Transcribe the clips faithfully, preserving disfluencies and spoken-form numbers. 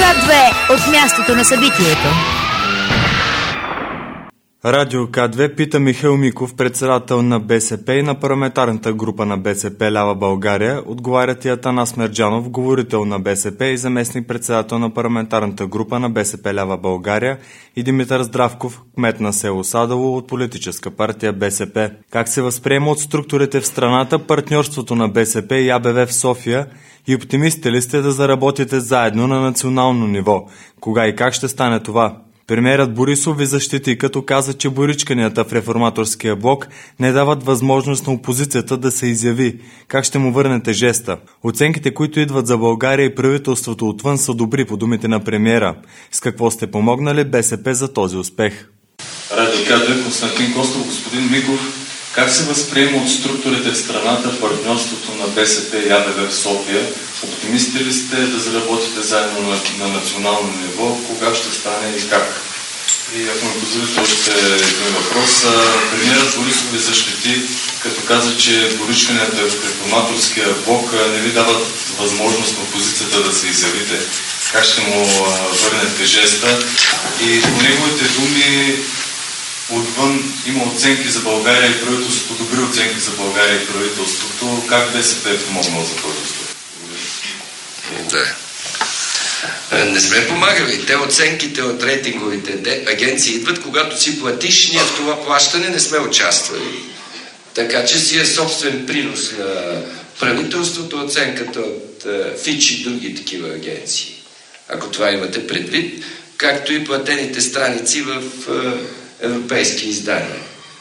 К две от мястото на събитието. Радио К две пита Михаил Миков, председател на БСП и на парламентарната група на БСП Лява България. Отговарят и Атанас Мерджанов, говорител на БСП и заместник-председател на парламентарната група на БСП Лява България, и Димитър Здравков, кмет на село Садово от политическа партия БСП. Как се възприема от структурите в страната партньорството на БСП и А Б В в София и оптимисти ли сте да заработите заедно на национално ниво? Кога и как ще стане това? Премиерът Борисов ви защити, като каза, че боричканията в реформаторския блок не дават възможност на опозицията да се изяви. Как ще му върнете жеста? Оценките, които идват за България и правителството отвън, са добри, по думите на премиера. С какво сте помогнали БСП за този успех? Радио К две, Константин Костов. Господин Миков, как се възприема от структурите в страната партньорството на БСП и А Б В в София? Оптимисти ли сте да заработите заедно на, на национално ниво? Кога ще стане и как? И ако ми позволите още един въпрос, премиерът Борисов ви защити, като каза, че боричканията в реформаторския блок не ви дават възможност на опозицията да се изявите. Как ще му върнете жеста? И по неговите думи, отвън има оценки за България и правителството, добри оценки за България и правителството. Как БСП е помогнал за този успех? Да. Не сме помагали. Те оценките от рейтинговите агенции идват, когато си платиш. Ние в това плащане не сме участвали. Така че си е собствен принос на правителството, оценката от Фич и други такива агенции. Ако това имате предвид, както и платените страници в европейски издания.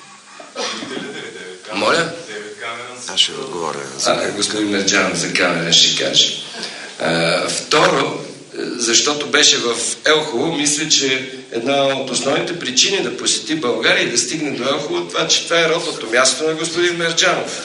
Моля? Аз ще отговоря. А, господин Мерджанов за камера ще каже. А, второ, защото беше в Елхово, мисля, че една от основните причини да посети България и да стигне до Елхово, това, че това е родното място на господин Мерджанов.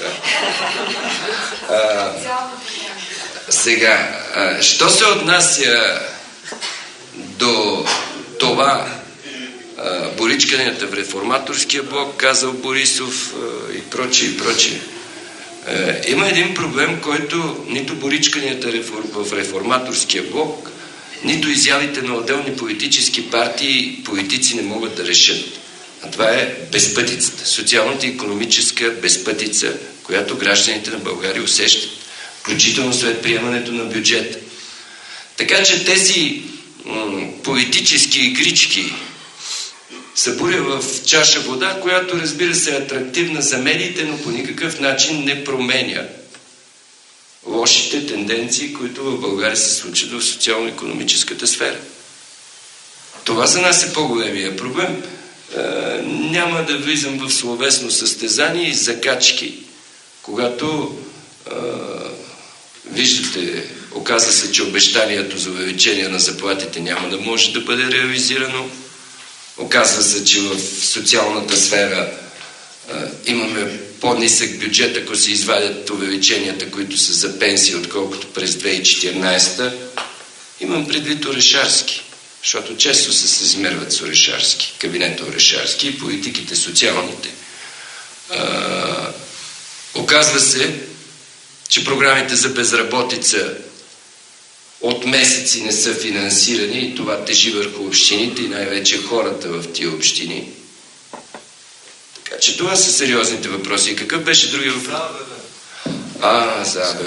А, сега, а, що се отнася до това боричканията в реформаторския блок, казал Борисов и прочие, и прочие. Има един проблем, който нито боричканията в реформаторския блок, нито изявите на отделни политически партии политици не могат да решат. А това е безпътицата. Социалната и икономическа безпътица, която гражданите на България усещат, включително след приемането на бюджета. Така че тези м- политически игрички събуря в чаша вода, която, разбира се, е атрактивна за медиите, но по никакъв начин не променя лошите тенденции, които в България се случват в социално-икономическата сфера. Това за нас е по-големия проблем. Е, няма да влизам в словесно състезание и закачки. Когато е, виждате, оказа се, че обещанието за увеличение на заплатите няма да може да бъде реализирано. Оказва се, че в социалната сфера а, имаме по-нисък бюджет, ако се извадят увеличенията, които са за пенсии, отколкото през две хиляди и четиринадесета. Имам предвид Орешарски, защото често се се измерват с Орешарски, кабинета Орешарски и политиките социалните. А, оказва се, че програмите за безработица от месеци не са финансирани и това тежи върху общините и най-вече хората в тия общини. Така че това са сериозните въпроси. И какъв беше другия въпрос? А, за А Б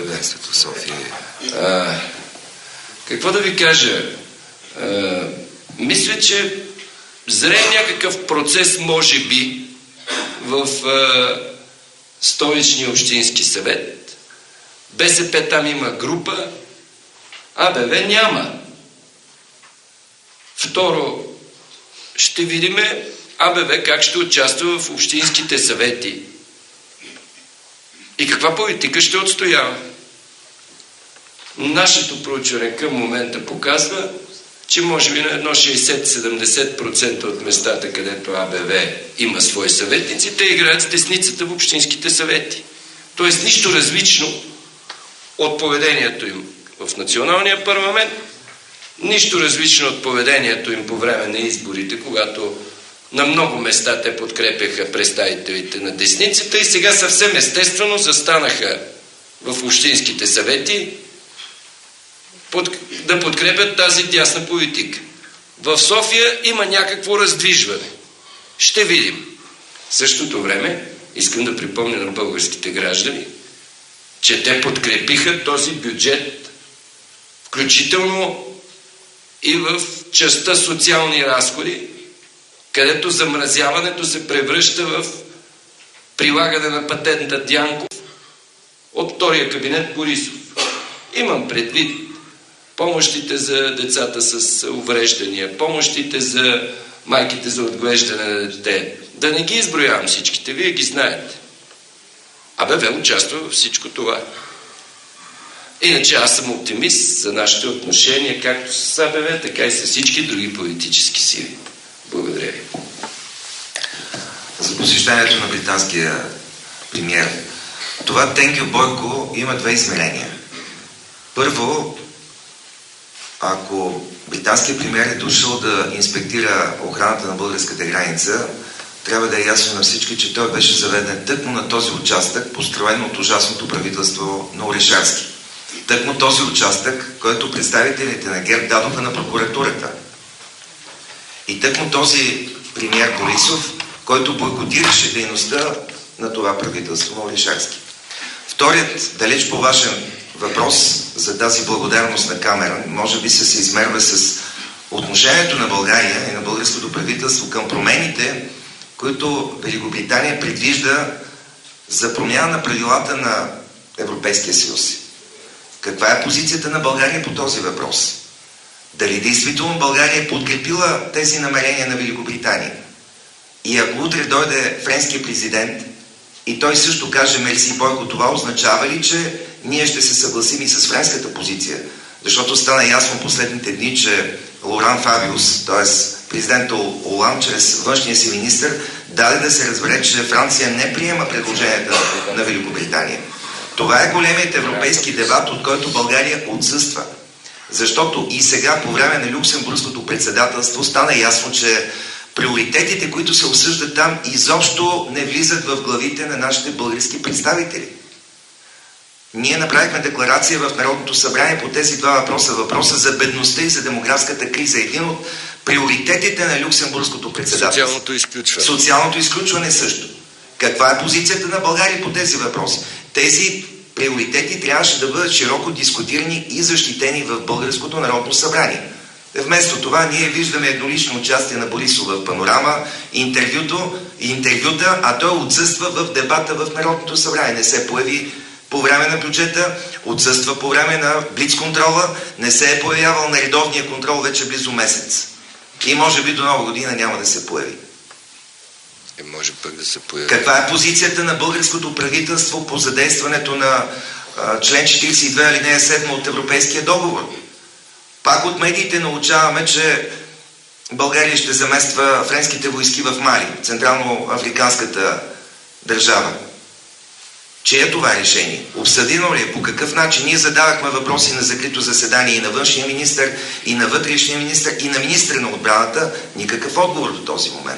В. Какво да ви кажа? А, мисля, че зрее някакъв процес, може би, в а, столичния общински съвет. БСП там има група, А Б В няма. Второ, ще видим А Б В как ще участва в общинските съвети и каква политика ще отстоява. Нашето проучване към момента показва, че може би на едно шейсет до седемдесет процента от местата, където А Б В има свои съветници, те играят с десницата в общинските съвети. Тоест нищо различно от поведението им в националния парламент, нищо различно от поведението им по време на изборите, когато на много места те подкрепяха представителите на десницата и сега съвсем естествено застанаха в общинските съвети под, да подкрепят тази дясна политика. В София има някакво раздвижване. Ще видим. В същото време искам да припомня на българските граждани, че те подкрепиха този бюджет, включително и в частта социални разходи, където замразяването се превръща в прилагане на патента Дянков от втория кабинет Борисов. Имам предвид помощите за децата с увреждания, помощите за майките за отглеждане на дете. Да не ги изброявам всичките, вие ги знаете. АБВ участва във всичко това. Иначе аз съм оптимист за нашите отношения, както с АБВ, така и с всички други политически сили. Благодаря ви. За посещението на британския премиер. Това thank you, Бойко, има две измерения. Първо, ако британският премиер е дошъл да инспектира охраната на българската граница, трябва да е ясно на всички, че той беше заведен тъкмо на този участък, построен от ужасното правителство на Орешарски. Тъкмо този участък, който представителите на ГЕРБ дадоха на прокуратурата. И тъкмо този премиер Борисов, който бойкотираше дейността на това правителство на Орешарски. Вторият, далеч по-важен въпрос за тази благодарност на Камерън, може би се се измерва с отношението на България и на българското правителство към промените, които Великобритания предвижда за промяна на правилата на Европейския съюз. Каква е позицията на България по този въпрос? Дали действително България е подкрепила тези намерения на Великобритания? И ако утре дойде френския президент и той също каже мерси, Бойко, това означава ли, че ние ще се съгласим и с френската позиция? Защото стана ясно последните дни, че Лоран Фабиус, т.е. президент Олан, чрез външния си министър, даде да се разбере, че Франция не приема предложенията на Великобритания. Това е големият европейски дебат, от който България отсъства. Защото и сега, по време на Люксембургското председателство, стана ясно, че приоритетите, които се обсъждат там, изобщо не влизат в главите на нашите български представители. Ние направихме декларация в Народното събрание по тези два въпроса. Въпроса за бедността и за демографската криза. Един от приоритетите на Люксембургското председателство. Социалното изключване. Социалното изключване също. Каква е позицията на България по тези въпроси? Тези приоритети трябваше да бъдат широко дискутирани и защитени в Българското народно събрание. Вместо това ние виждаме еднолично участие на Борисов в Панорама, интервюто, интервюта, а той отсъства в дебата в Народното събрание. Не се появи по време на бюджета, отсъства по време на блицконтрола, не се е появявал на редовния контрол вече близо месец. И може би до нова година няма да се появи. И може пък да се появи. Каква е позицията на българското правителство по задействането на а, член четиридесет и две алинея седма от Европейския договор? Пак от медиите научаваме, че България ще замества френските войски в Мали, централно-африканската държава. Чие е това решение? Обсъдено ли е? По какъв начин? Ние задавахме въпроси на закрито заседание и на външния министър, и на вътрешния министър, и на министъра на отбраната. Никакъв отговор до този момент.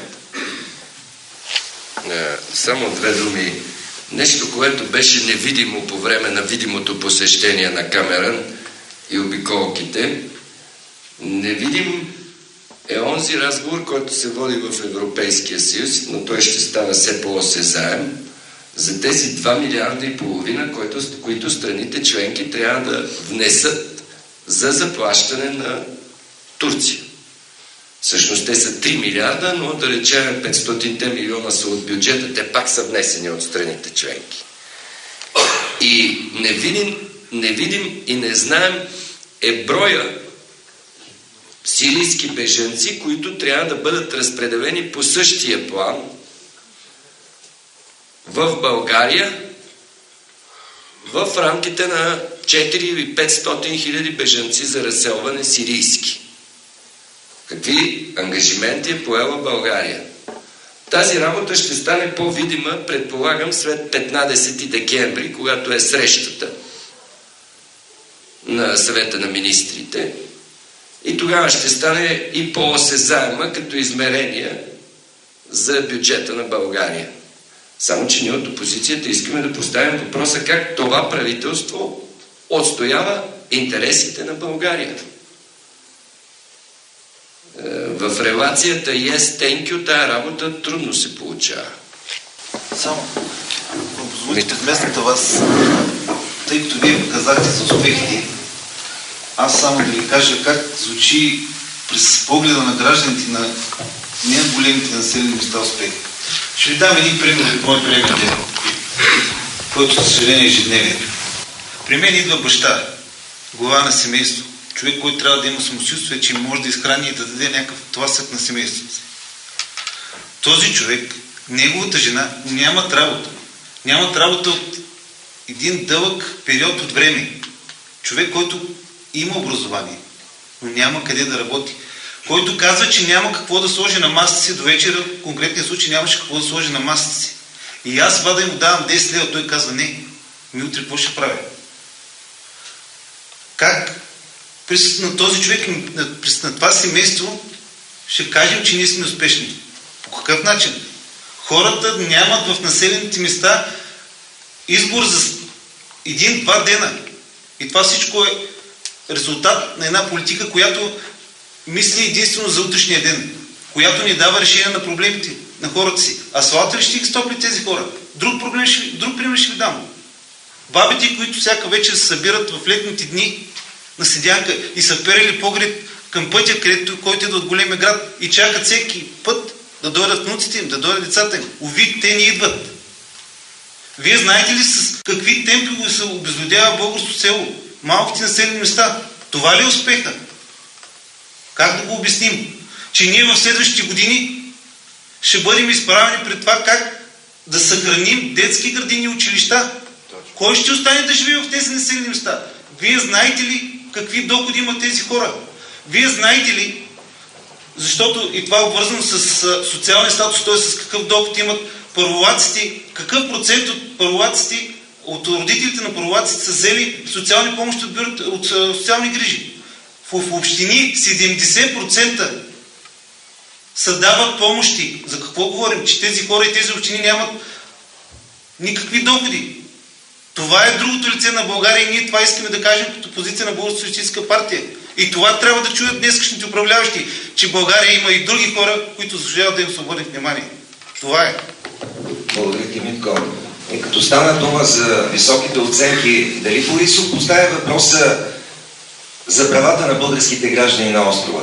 Само две думи. Нещо, което беше невидимо по време на видимото посещение на Камерън и обиколките. Невидим е онзи разговор, който се води в Европейския съюз, но той ще става все по-осезаем, за тези два милиарда и половина, които, които страните членки трябва да внесат за заплащане на Турция. Всъщност те са три милиарда, но да речем петстотин милиона са от бюджета, те пак са внесени от страните членки. И не видим, не видим и не знаем е броя сирийски бежанци, които трябва да бъдат разпределени по същия план в България в рамките на четири или петстотин хиляди бежанци за разселване сирийски. Какви ангажименти е поела България? Тази работа ще стане по-видима, предполагам, след петнадесети декември, когато е срещата на съвета на министрите. И тогава ще стане и по-осезаема като измерение за бюджета на България. Само че ние от опозицията искаме да поставим въпроса как това правителство отстоява интересите на България. В релацията yes, thank you, тая работа трудно се получава. Само, ако позволите, вместо вас, тъй като вие казахте за успехите, аз само да ви кажа как звучи през погледа на гражданите на не големите населени места успех. Ще ви дам един пример от мой приятел, който, за съжаление, е ежедневие. При мен идва баща, глава на семейство, човек, който трябва да има самочувствие, че може да изхрани и да даде някакъв тласък на семейството си. Този човек, неговата жена, нямат работа. Нямат работа от един дълъг период от време. Човек, който има образование, но няма къде да работи. Който казва, че няма какво да сложи на масата си до вечера, в конкретния случай нямаше какво да сложи на масата си. И аз вада и му давам десет лева, той казва, не, ми утре какво ще правя? Как през на този човек, през на това семейство ще кажем, че ние сме успешни? По какъв начин? Хората нямат в населените места избор за един-два дена. И това всичко е резултат на една политика, която мисли единствено за утрешния ден, която ни дава решение на проблемите на хората си. Асфалта ли ще ги стопли тези хора? Друг, проблем ще, друг пример ще ви дам. Бабите, които всяка вечер се събират в летните дни на седянка и са перели поглед към пътя, където, който е от големия град и чакат всеки път да дойдат внуците им, да дойдат децата им. Уви, те не идват. Вие знаете ли с какви темпи се обезлюдява българското село? Малките населени места. Това ли е успеха? Как да го обясним? Че ние в следващите години ще бъдем изправени пред това как да съхраним детски градини и училища. Кой ще остане да живее в тези населени места? Вие знаете ли какви доходи имат тези хора? Вие знаете ли, защото и това е обвързано с социалния статус, т.е. с какъв доход имат първолаците, какъв процент от първолаците, от родителите на първолаците са взели социални помощи от, бюро, от социални грижи. В, в общини седемдесет процента са дават помощи. За какво говорим? Че тези хора и тези общини нямат никакви доходи. Това е другото лице на България и ние това искаме да кажем като позиция на Българската социалистическа партия. И това трябва да чуят днескашните управляващи, че България има и други хора, които заслужават да им се обърне внимание. Това е. Благодаря ти, Митко. И като стана дума за високите оценки, дали Борисов поставя въпроса за правата на българските граждани на острова?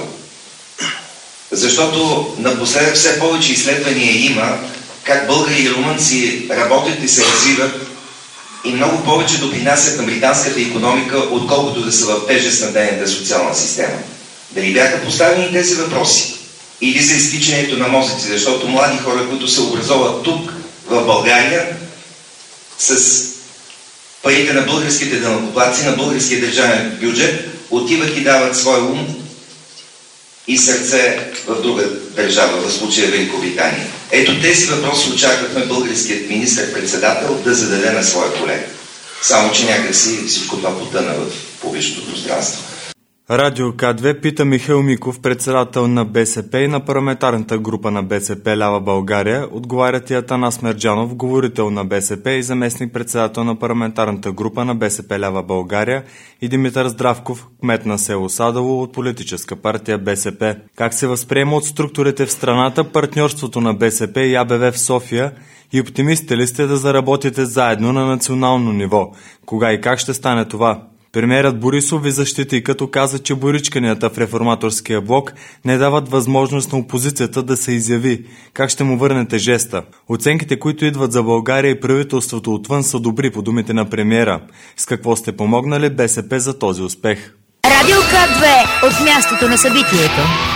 Защото напоследък все повече изследвания има как българи и румънци работят и се развиват и много повече допринасят на британската икономика, отколкото да са в тежест на нейната социална система. Дали бяха поставени тези въпроси? Или за изтичането на мозъци, защото млади хора, които се образоват тук, в България, с парите на българските данъкоплатци, на българския държавен бюджет, отиват и дават своя ум и сърце в друга държава, в случая Великобритания. Ето тези въпроси очаквахме българският министър-председател да зададе на своя колега. Само че някакси всичко това потъна в публичното пространство. Радио К две пита Михаил Миков, председател на БСП и на парламентарната група на БСП Лява България. Отговарят и Атанас Мерджанов, говорител на БСП и заместник-председател на парламентарната група на БСП Лява България, и Димитър Здравков, кмет на село Садово от политическа партия БСП. Как се възприема от структурите в страната партньорството на БСП и А Б В в София и оптимисти ли сте да заработите заедно на национално ниво? Кога и как ще стане това? Премиерът Борисов ви защити, като каза, че боричканията в реформаторския блок не дават възможност на опозицията да се изяви. Как ще му върнете жеста? Оценките, които идват за България и правителството отвън, са добри, по думите на премиера. С какво сте помогнали БСП за този успех? Радио К две от мястото на събитието.